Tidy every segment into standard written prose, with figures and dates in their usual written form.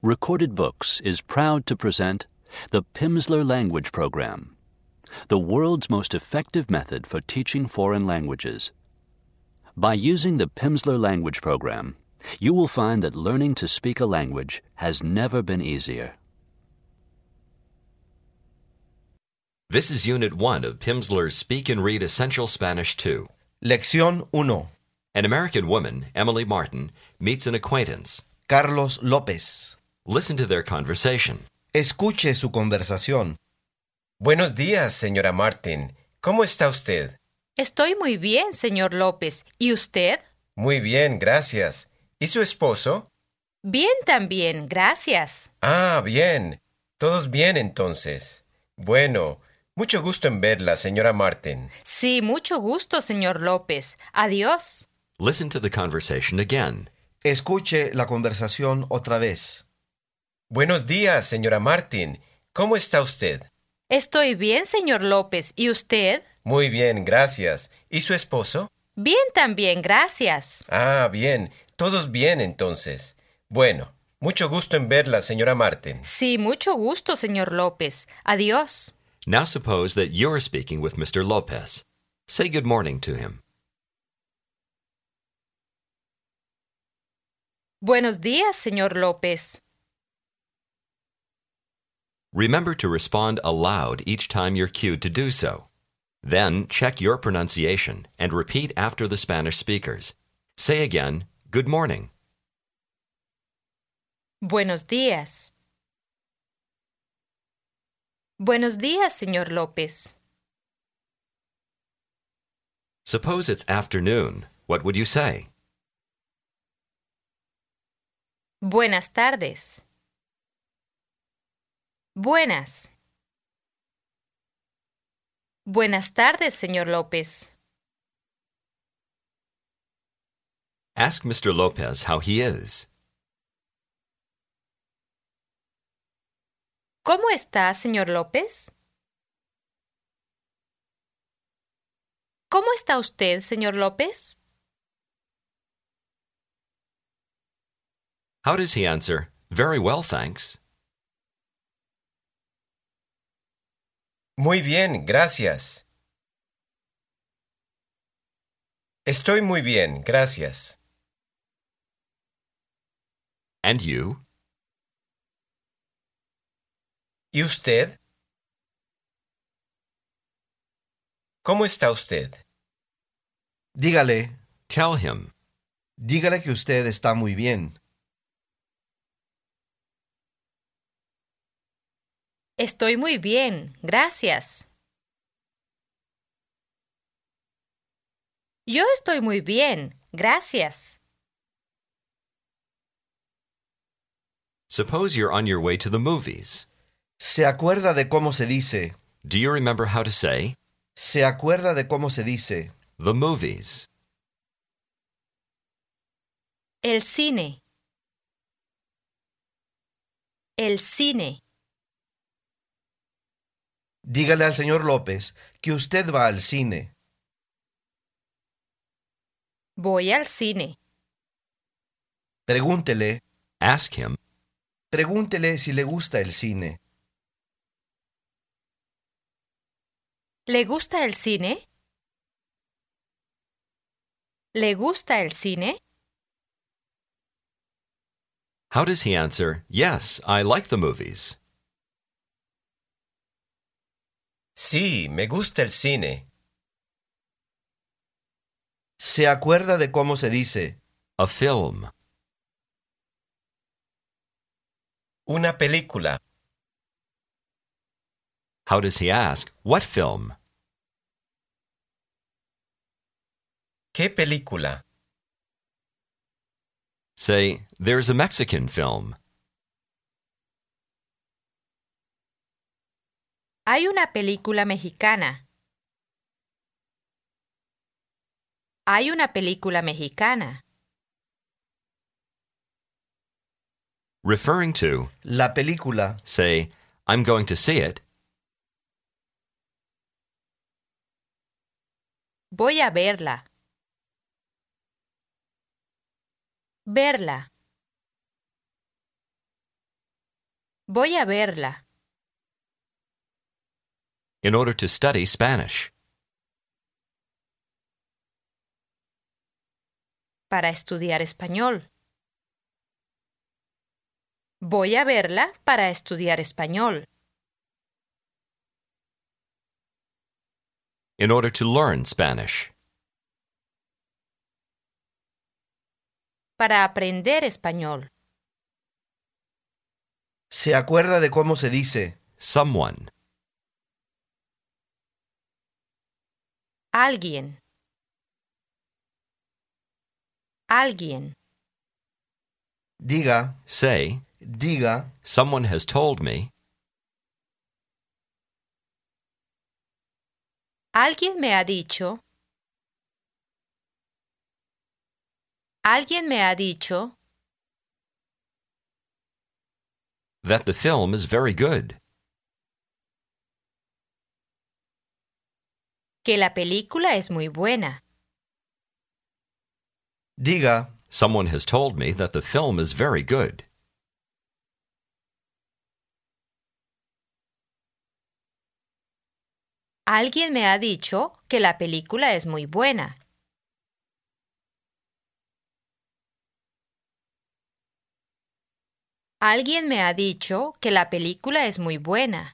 Recorded Books is proud to present the Pimsleur Language Program, the world's most effective method for teaching foreign languages. By using the Pimsleur Language Program, you will find that learning to speak a language has never been easier. This is Unit 1 of Pimsleur's Speak and Read Essential Spanish 2. Lección 1. An American woman, Emily Martin, meets an acquaintance. Carlos López. Listen to their conversation. Escuche su conversación. Buenos días, señora Martin. ¿Cómo está usted? Estoy muy bien, señor López. ¿Y usted? Muy bien, gracias. ¿Y su esposo? Bien también, gracias. Ah, bien. Todos bien entonces. Bueno, mucho gusto en verla, señora Martin. Sí, mucho gusto, señor López. Adiós. Listen to the conversation again. Escuche la conversación otra vez. Buenos días, señora Martin. ¿Cómo está usted? Estoy bien, señor López. ¿Y usted? Muy bien, gracias. ¿Y su esposo? Bien también, gracias. Ah, bien. Todos bien entonces. Bueno, mucho gusto en verla, señora Martin. Sí, mucho gusto, señor López. Adiós. Now suppose that you're speaking with Mr. Lopez. Say good morning to him. Buenos días, señor López. Remember to respond aloud each time you're cued to do so. Then check your pronunciation and repeat after the Spanish speakers. Say again, good morning. Buenos días. Buenos días, señor López. Suppose it's afternoon. What would you say? Buenas tardes. Buenas. Buenas tardes, señor López. Ask Mr. Lopez how he is. ¿Cómo está, señor López? ¿Cómo está usted, señor López? How does he answer? Very well, thanks. Muy bien, gracias. Estoy muy bien, gracias. And you? ¿Y usted? ¿Cómo está usted? Dígale Tell him. que usted está muy bien. Estoy muy bien, gracias. Yo estoy muy bien, gracias. Suppose you're on your way to the movies. ¿Se acuerda de cómo se dice? Do you remember how to say ¿Se acuerda de cómo se dice? the movies? El cine. El cine. Dígale al señor López que usted va al cine. Voy al cine. Pregúntele Ask him. si le gusta el cine. ¿Le gusta el cine? ¿Le gusta el cine? How does he answer? Yes, I like the movies. Sí, me gusta el cine. ¿Se acuerda de cómo se dice? A film. Una película. How does he ask? What film? ¿Qué película? Say, there's a Mexican film. Hay una película mexicana. Hay una película mexicana. Referring to, La película. say, I'm going to see it. Voy a verla. Verla. Voy a verla. In order to study Spanish. Para estudiar español. Voy a verla para estudiar español. In order to learn Spanish. Para aprender español. ¿Se acuerda de cómo se dice? Someone. Alguien. Alguien. Diga, Say, diga, someone has told me. Alguien me ha dicho. Alguien me ha dicho That the film is very good. que la película es muy buena. diga, Someone has told me that the film is very good. Alguien me ha dicho que la película es muy buena. Alguien me ha dicho que la película es muy buena.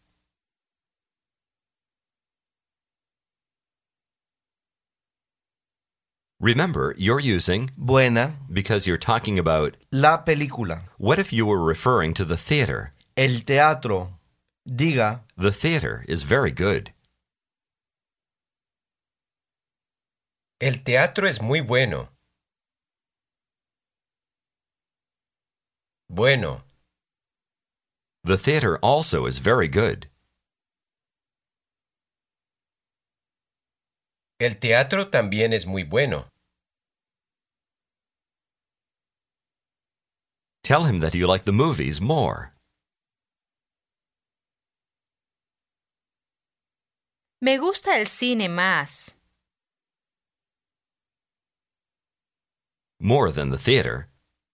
Remember, you're using buena, because you're talking about. la película, What if you were referring to the theater? el teatro. Diga, The theater is very good. El teatro es muy bueno. Bueno. The theater also is very good. El teatro también es muy bueno. Tell him that you like the movies more. Me gusta el cine más. More than the theater.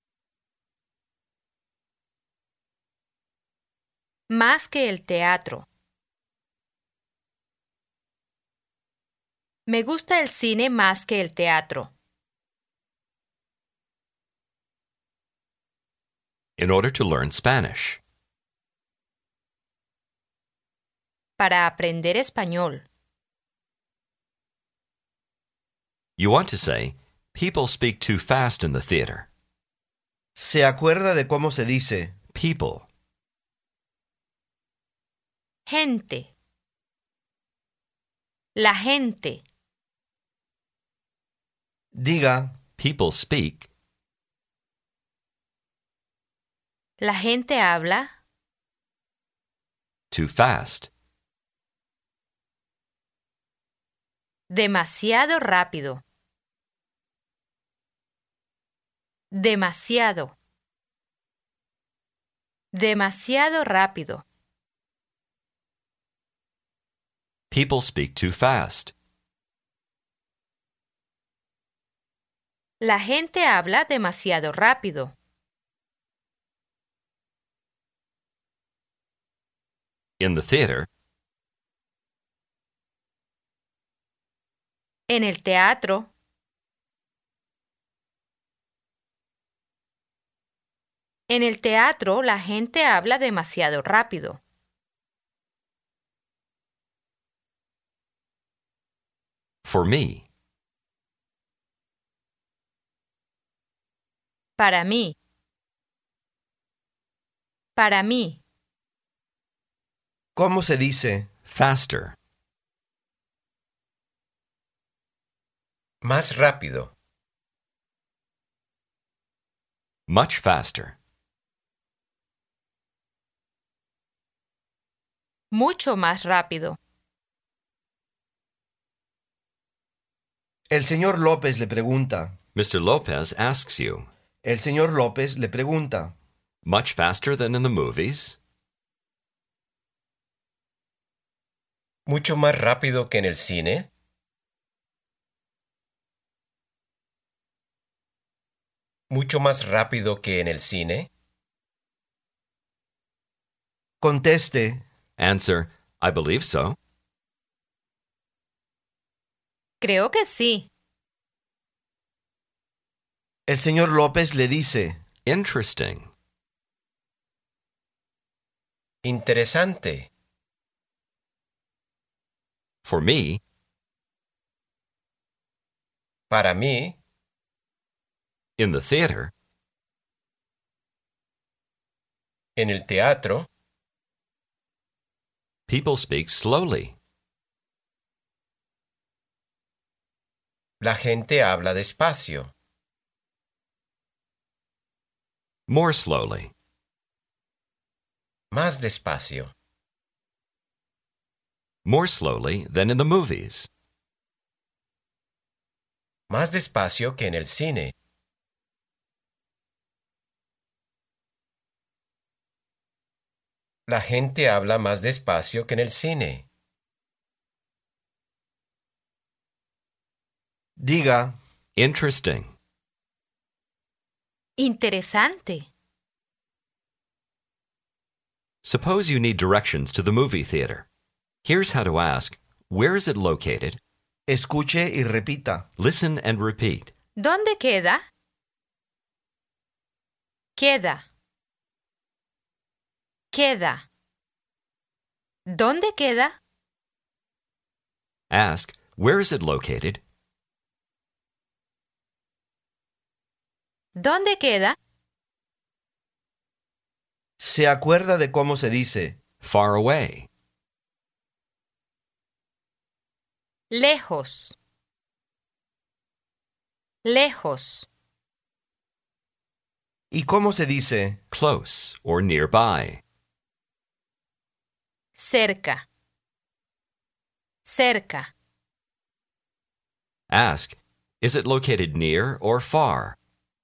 Más que el teatro. Me gusta el cine más que el teatro. In order to learn Spanish. Para aprender español. You want to say, people speak too fast in the theater. ¿se acuerda de cómo se dice? People. Gente. La gente. Diga, People speak. La gente habla. Too fast. Demasiado rápido. Demasiado. Demasiado rápido. People speak too fast. La gente habla demasiado rápido. In the theater. En el teatro. En el teatro la gente habla demasiado rápido. For me. Para mí. Para mí. ¿cómo se dice? Faster. Más rápido. Much faster. Mucho más rápido. El señor López le pregunta. Mr. Lopez asks you, El señor López le pregunta. much faster than in the movies? ¿Mucho más rápido que en el cine? ¿Mucho más rápido que en el cine? Conteste, Answer, I believe so. Creo que sí. el señor López le dice, Interesting. Interesante. For me, Para mí, in the theater, en el teatro, people speak slowly. la gente habla despacio, More slowly. más despacio, More slowly than in the movies. más despacio que en el cine. La gente habla más despacio que en el cine. diga, Interesting. Interesante. Suppose you need directions to the movie theater. Here's how to ask, where is it located? escuche y repita. Listen and repeat. ¿Dónde queda? Queda. Queda. ¿Dónde queda? Ask, where is it located? ¿Dónde queda? ¿Se acuerda de cómo se dice? Far away. Lejos. Lejos. ¿Y cómo se dice? Close or nearby. Cerca. Cerca. Ask, is it located near or far?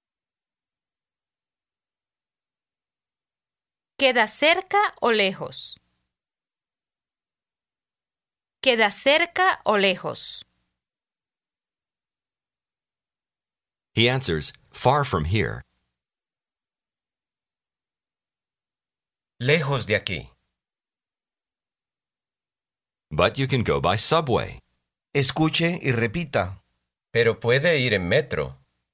¿Queda cerca o lejos? ¿Queda cerca o lejos? He answers, far from here. Lejos de aquí. But you can go by subway. Escuche y repita. Pero puede ir en metro.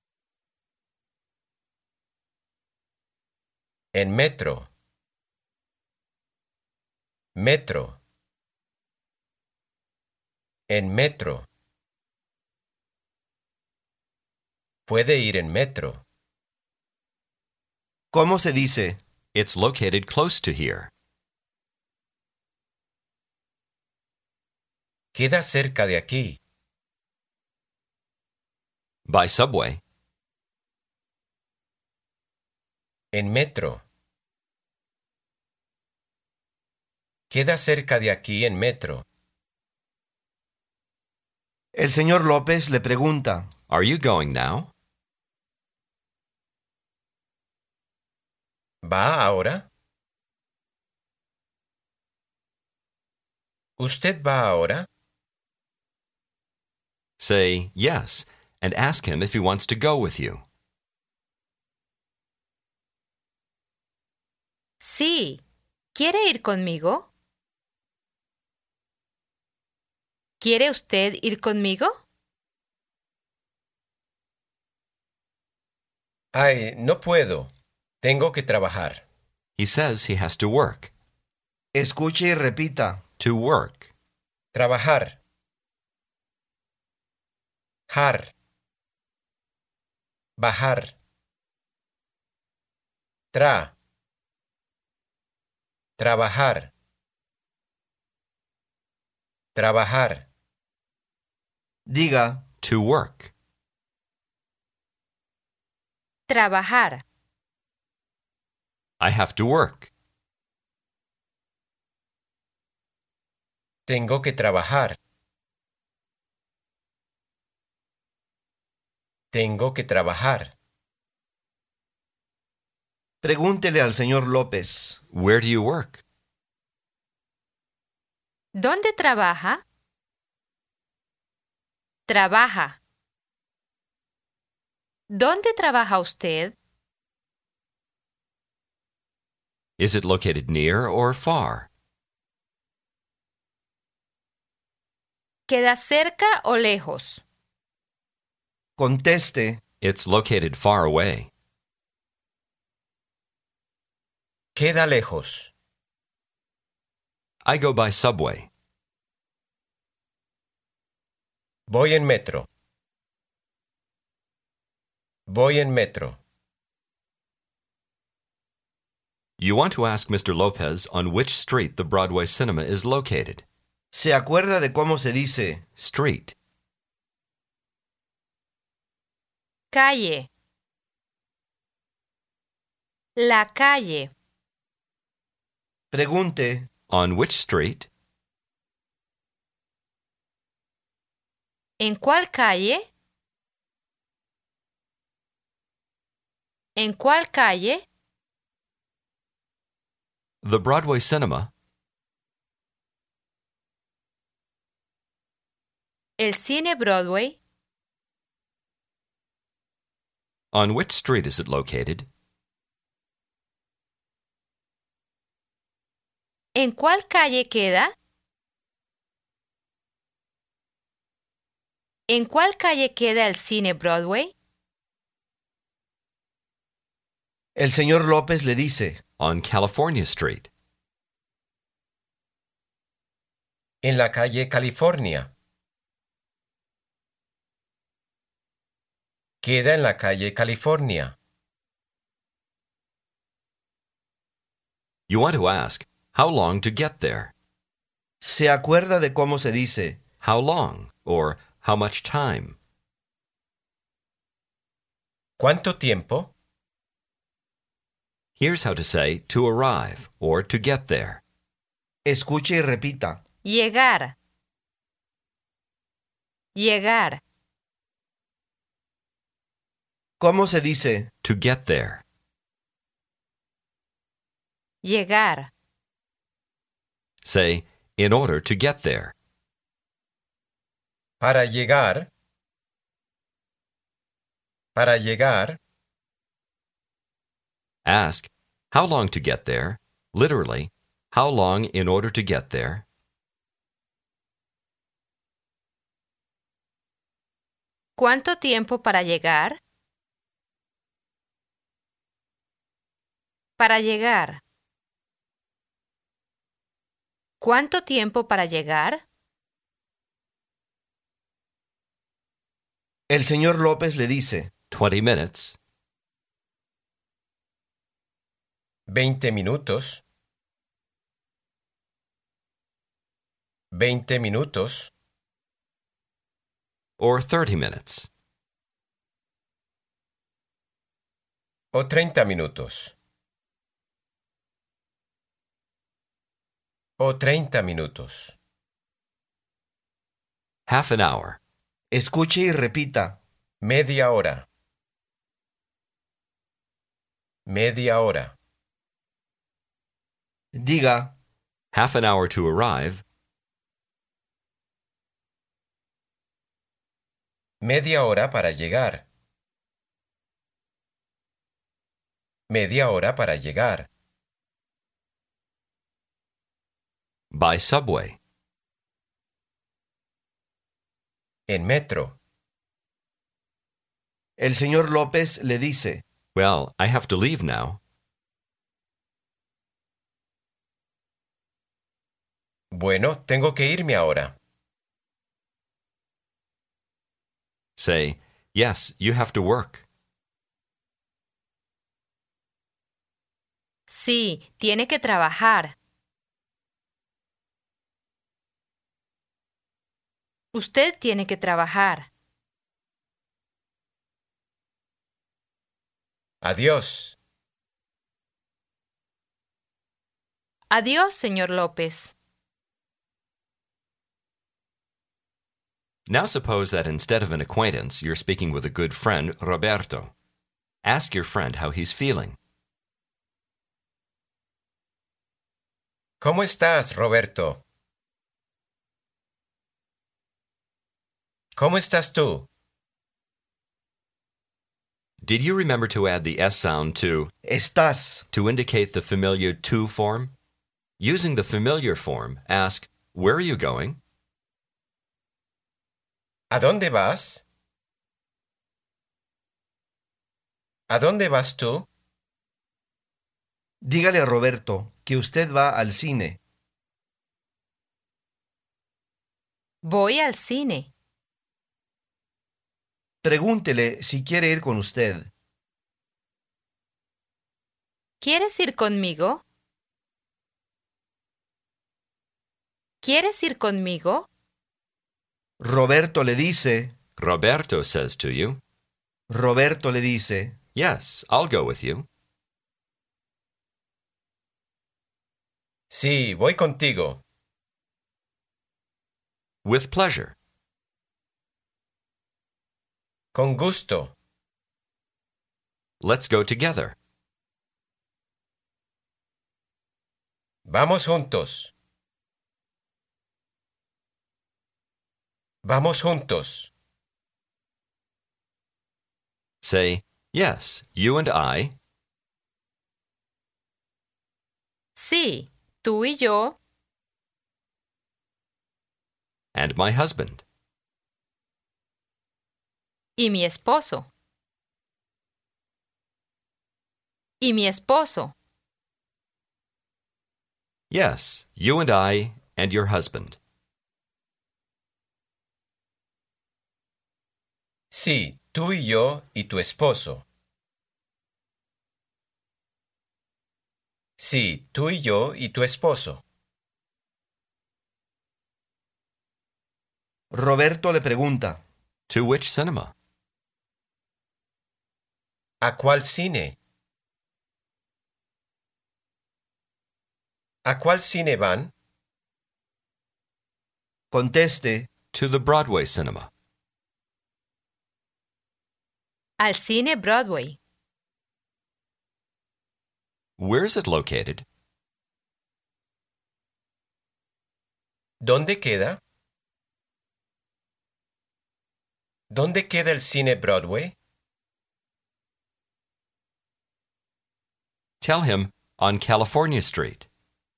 En metro. Metro. En metro. Puede ir en metro. ¿Cómo se dice? It's located close to here. Queda cerca de aquí. By subway. En metro. Queda cerca de aquí en metro. El señor López le pregunta, Are you going now? ¿Va ahora? ¿Usted va ahora? Say yes and ask him if he wants to go with you. Sí. ¿Quiere ir conmigo? ¿Quiere usted ir conmigo? Ay, no puedo. Tengo que trabajar. He says he has to work. escuche y repita. To work. Trabajar. Jar. Bajar. Trabajar. Trabajar. Diga, To work. Trabajar. I have to work. Tengo que trabajar. Tengo que trabajar. pregúntele al señor López. Where do you work? ¿Dónde trabaja? Trabaja. ¿Dónde trabaja usted? Is it located near or far? ¿Queda cerca o lejos? Conteste. It's located far away. Queda lejos. I go by subway. Voy en metro. Voy en metro. You want to ask Mr. Lopez on which street the Broadway Cinema is located. ¿Se acuerda de cómo se dice Street. Calle. La calle. Pregunte. On which street? ¿En cuál calle? ¿En cuál calle? The Broadway Cinema. El cine Broadway. On which street is it located? ¿En cuál calle queda? ¿En cuál calle queda el cine Broadway? El señor López le dice. On California Street. En la calle California. Queda en la calle California. You want to ask, how long to get there? ¿Se acuerda de cómo se dice How long? Or how much time? ¿Cuánto tiempo? Here's how to say to arrive or to get there. Escuche y repita. Llegar. Llegar. ¿Cómo se dice To get there. Llegar. Say, in order to get there. Para llegar. Para llegar. Ask, how long to get there? Literally, how long in order to get there? ¿Cuánto tiempo para llegar? Para llegar. ¿Cuánto tiempo para llegar? El señor López le dice. 20 minutes. 20 minutos. 20 minutos. Or 30 minutes. O 30 minutos. O 30 minutos. Half an hour. Escuche y repita. Media hora. Media hora. Diga. Half an hour to arrive. Media hora para llegar. Media hora para llegar. By subway. En metro. El señor López le dice. Well, I have to leave now. Bueno, tengo que irme ahora. Say, yes, you have to work. Sí, tiene que trabajar. Usted tiene que trabajar. Adiós. Adiós, señor López. Now suppose that instead of an acquaintance, you're speaking with a good friend, Roberto. Ask your friend how he's feeling. ¿Cómo estás, Roberto? ¿Cómo estás tú? Did you remember to add the S sound to estás, indicate the familiar to form? Using the familiar form, ask, where are you going? ¿A dónde vas? ¿A dónde vas tú? dígale a Roberto que usted va al cine. Voy al cine. Pregúntele si quiere ir con usted. ¿Quieres ir conmigo? ¿Quieres ir conmigo? Roberto le dice, Roberto says to you, Roberto le dice, yes, I'll go with you. Sí, voy contigo. With pleasure. Con gusto. Let's go together. Vamos juntos. Vamos juntos. Say, yes, you and I, Sí, tú y yo, and my husband. y mi esposo. Y mi esposo. Yes, you and I, and your husband. Sí, tú y yo y tu esposo. Sí, tú y yo y tu esposo. Roberto le pregunta, To which cinema? ¿A cuál cine? ¿A cuál cine van? conteste, To the Broadway cinema. Al cine Broadway. Where's it located? ¿Dónde queda? ¿Dónde queda el cine Broadway? Tell him on California Street.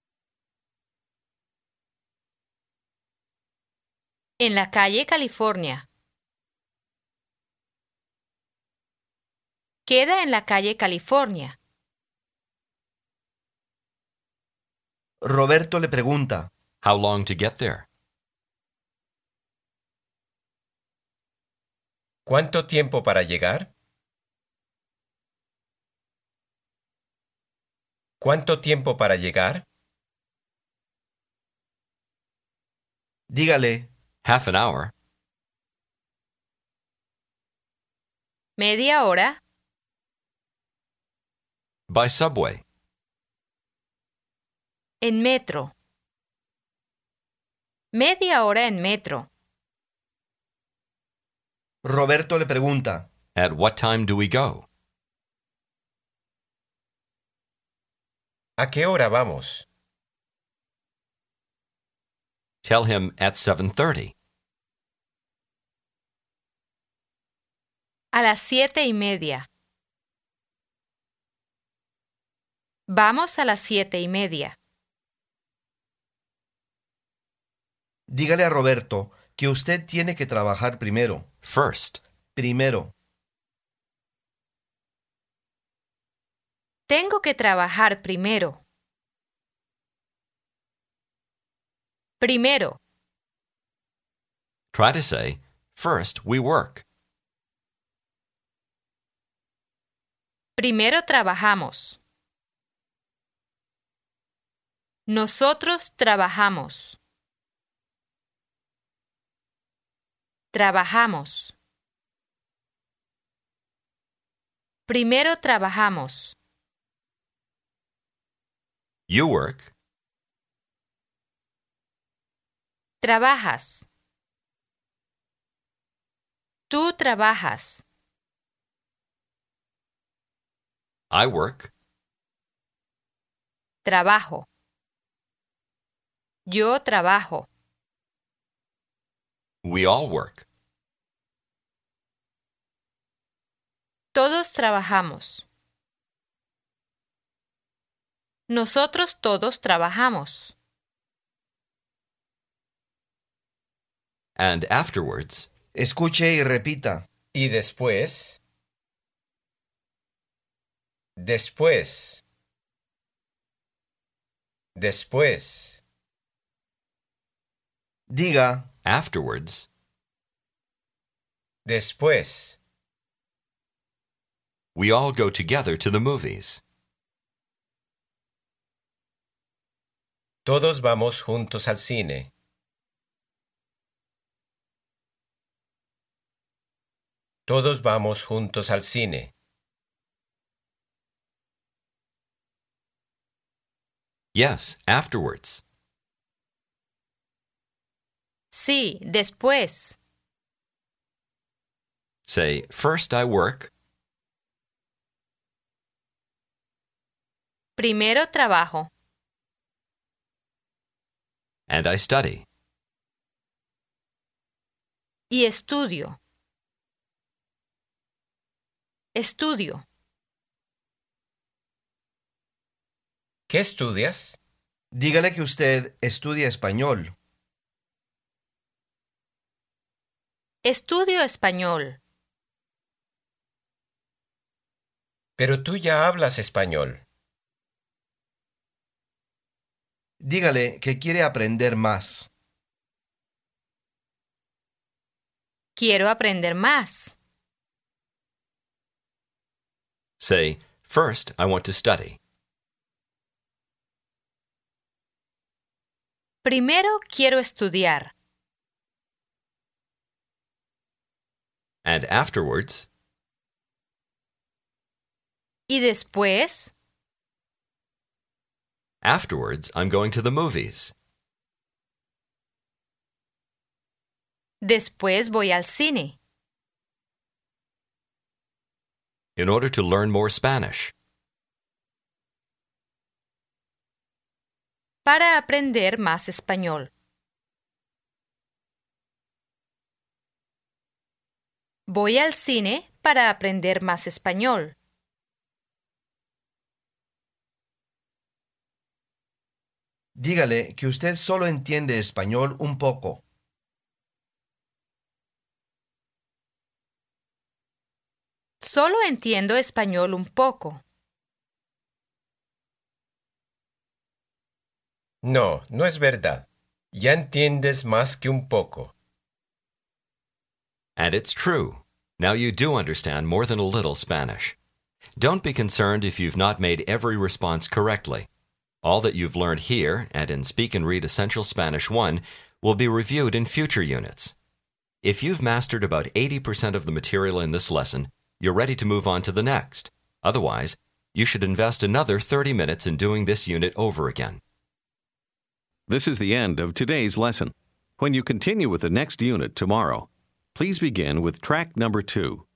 En la calle California. Queda en la calle California. Roberto le pregunta, How long to get there? ¿Cuánto tiempo para llegar? ¿Cuánto tiempo para llegar? dígale, Half an hour. Media hora. By subway. En metro. Media hora en metro. Roberto le pregunta, At what time do we go? ¿A qué hora vamos? Tell him at 7:30. A las 7:30. Vamos a las 7:30. dígale a Roberto que usted tiene que trabajar primero. First. Primero, Tengo que trabajar primero. Primero. Try to say, first we work. Primero trabajamos. Nosotros trabajamos. Trabajamos. Primero trabajamos. You work. Trabajas. Tú trabajas. I work. Trabajo. Yo trabajo. We all work. Todos trabajamos. Nosotros todos trabajamos. And afterwards, Escuche y repita. Y después. Después. Después. Diga, afterwards, Después. we all go together to the movies. Todos vamos juntos al cine. Todos vamos juntos al cine. Yes, afterwards. Sí, después. Say, first I work, Primero trabajo. and I study. Y estudio. Estudio. ¿Qué estudias? dígale que usted estudia español. Estudio español. Pero tú ya hablas español. Dígale que quiere aprender más. Quiero aprender más. Say, first I want to study. Primero quiero estudiar. And afterwards, Y después, afterwards I'm going to the movies. después voy al cine. In order to learn more Spanish. Para aprender más español. Voy al cine para aprender más español. Dígale que usted solo entiende español un poco. Solo entiendo español un poco. No, no es verdad. Ya entiendes más que un poco. And it's true. Now you do understand more than a little Spanish. Don't be concerned if you've not made every response correctly. All that you've learned here and in Speak and Read Essential Spanish 1 will be reviewed in future units. If you've mastered about 80% of the material in this lesson, you're ready to move on to the next. Otherwise, you should invest another 30 minutes in doing this unit over again. This is the end of today's lesson. When you continue with the next unit tomorrow, please begin with track number 2.